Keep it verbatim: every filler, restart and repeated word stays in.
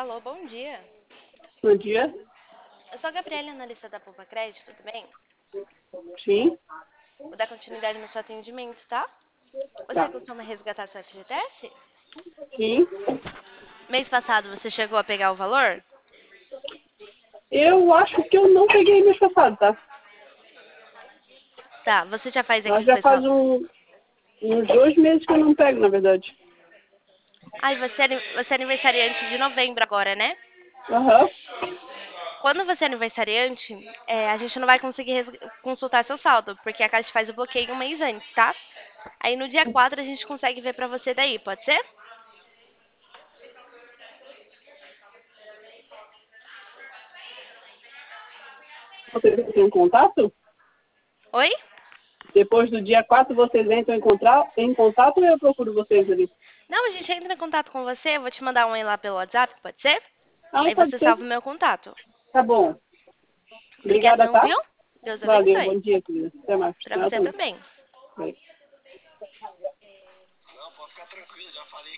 Alô, bom dia. Bom dia. Eu sou a Gabriela, analista da Poupa Crédito, tudo bem? Sim. Vou dar continuidade no seu atendimento, tá? Você Tá. costuma resgatar seu F G T S? Sim. Mês passado você chegou a pegar o valor? Eu acho que eu não peguei mês passado, tá? Tá, você já faz a Mas já faz inspeção? um, uns dois meses que eu não pego, na verdade. Ai, você é, ani- você é aniversariante de novembro agora, né? Aham. Quando você é aniversariante, é, a gente não vai conseguir res- consultar seu saldo, porque a Caixa faz o bloqueio um mês antes, tá? Aí no dia quatro a gente consegue ver pra você daí, pode ser? Vocês entram em contato? Oi? Depois do dia quatro vocês entram em, contra... em contato ou eu procuro vocês ali? Não, a gente entra em contato com você, eu vou te mandar um e lá pelo WhatsApp, pode ser? Ah, Aí pode você ser. salva o meu contato. Tá bom. Obrigada, Obrigadão, tá? viu? Deus Valeu, abençoe. bom dia, querida. Até mais. Pra Ela você também. também. Vai.